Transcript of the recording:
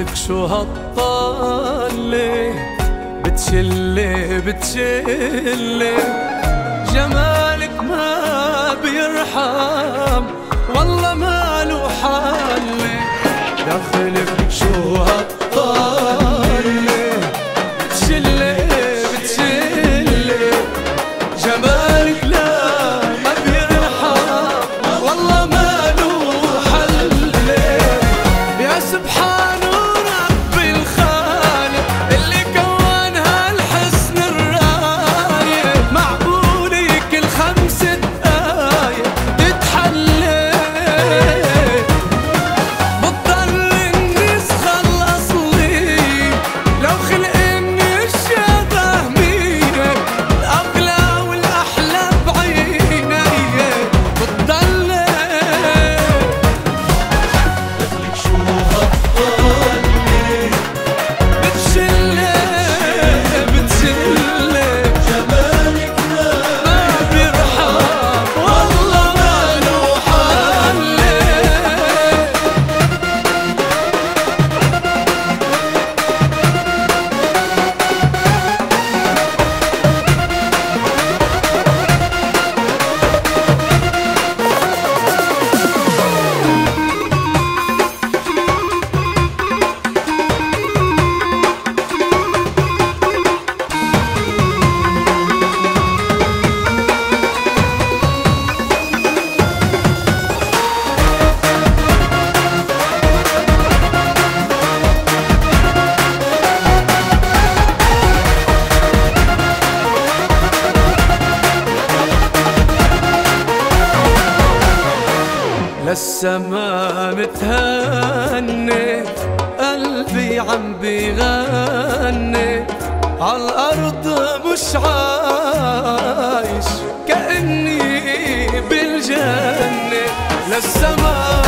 داخلك شو هالطلة بتشلي بتشلي، جمالك ما بيرحم والله ما له حل. داخلك شو هالطلة بتشلي بتشلي، جمالك لا ما بيرحم والله ما له حل. يا سبحان رب الخالق اللي كون هالحسن الرايق، معقول كل 5 دقايق تتحلى؟ بضل الناس خلص لي لو خلقني الشبه مية، الأغلى والأحلى بعيني بتضل. داخلك شو هالطلة بتشلي بتشلي، جمالك ما بيرحم والله ما له حل. للسما متهني قلبي عم بيغني، عالأرض مش عايش كأني بالجنة. للسما